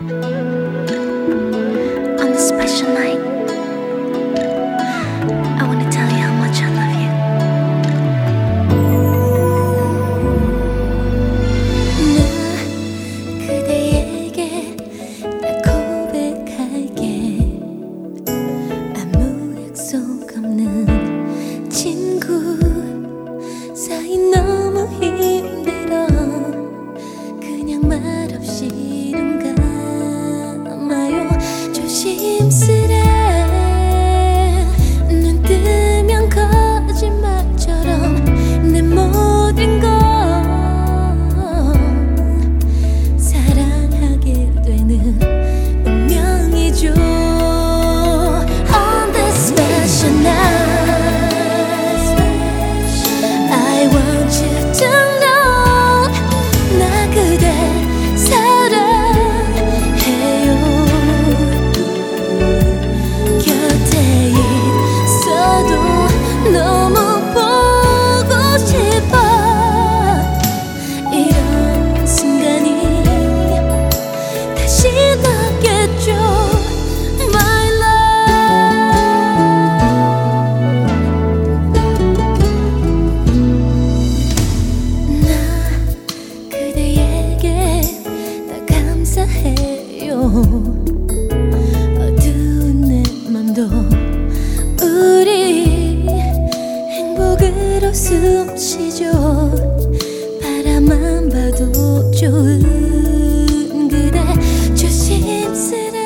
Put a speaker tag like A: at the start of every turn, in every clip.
A: On this special night, I want to tell you how much I love you. 나 그대에게 딱 고백할게. 아무 약속 없는 친구 사이 너무 힘들어. 그냥 말없이 눈 감아요. 조심스레 눈 뜨면 거짓말처럼 내 모든 걸 사랑하게 되는 운명이죠. On this special night, I want you to know 나 그대 사랑해요. 곁에 있어도 너무 보고 싶어. 이런 순간이 다시 나겠죠. My love. 나 그대에게 다 감사해요. 어두운 내 맘도 우리 행복으로 숨쉬죠. 바라만 봐도 좋은 그대 조심스레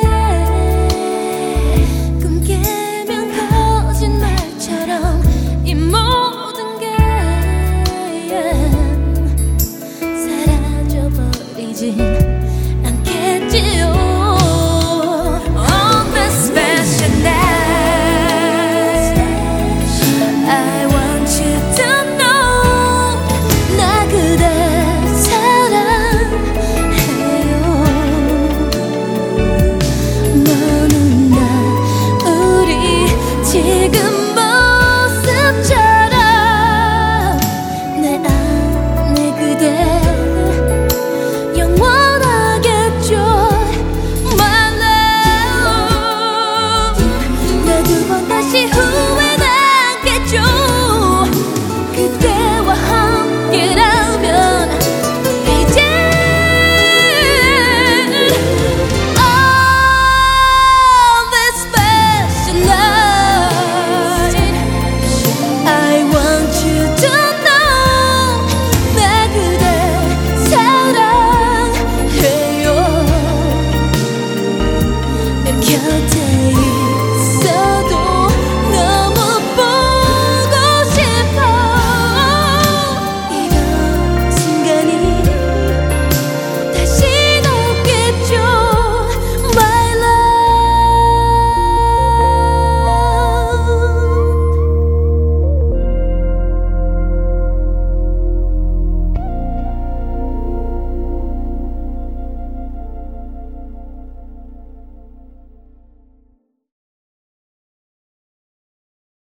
A: 꿈 깨면 거짓말처럼 이 모든 게 사라져버리지